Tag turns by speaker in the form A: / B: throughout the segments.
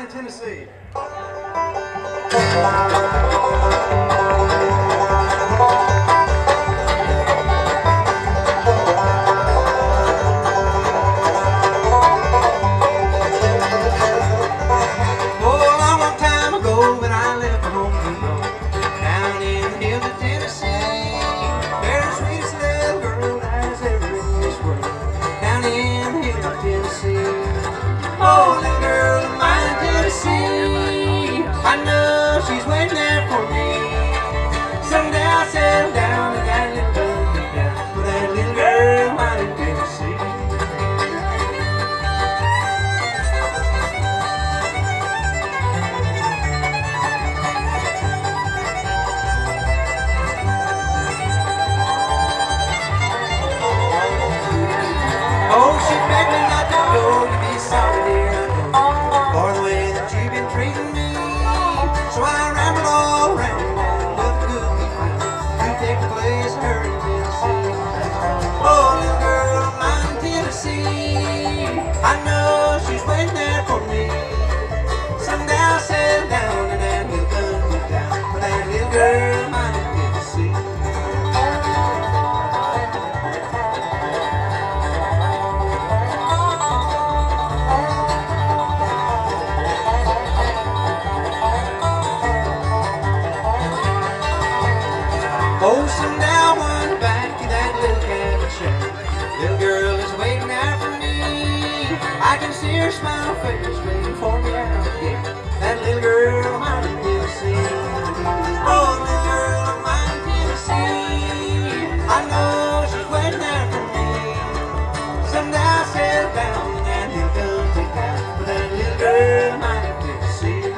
A: Mine in Tennessee. Oh, little girl of mine, Tennessee, I know she's waiting there for me. Someday I'll settle down in that little country town with that little girl of mine in Tennessee. Oh, she begged me not to go, to be sorry, dear, for the way that you've been treating me. So I rambled all around and looked good we found to take the place of her in Tennessee. Oh, little girl of mine in Tennessee, I know she's waiting there for me. Someday I'll settle down in that little country town with that little girl of mine in Tennessee. Oh, someday I'll wander back to that little cabin shack. Little girl is waiting there for me. I can see her smile face waiting for me out here. That little girl of mine in Tennessee. Oh, little girl of mine in Tennessee, I know she's waiting there for me. Someday I'll settle down in that little country town with that little girl of mine in Tennessee.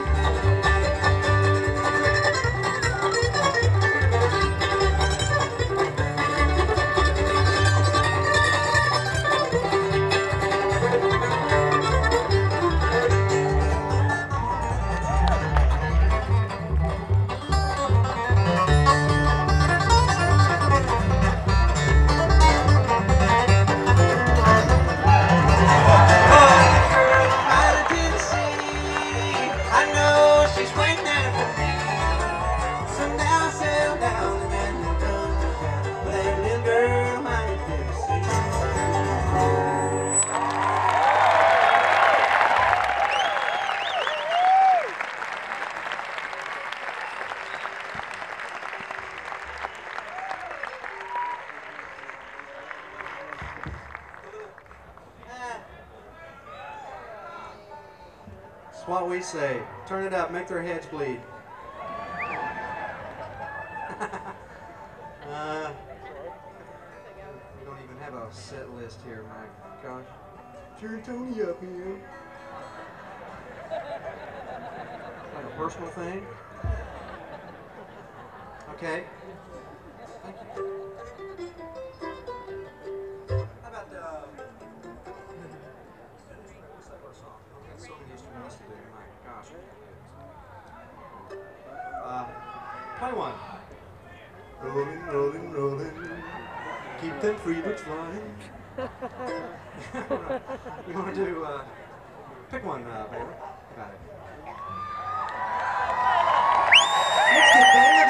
A: That's what we say. Turn it up, make their heads bleed. We don't even have a set list here, my gosh. Turn Tony up here. Like a personal thing? Okay. Thank you. How about what's that first song? I've got so many instruments to do. My gosh. 21. Rolling, rolling, rolling. Keep them free birds flying. You want to do, pick one, baby. Got it. Let's get that.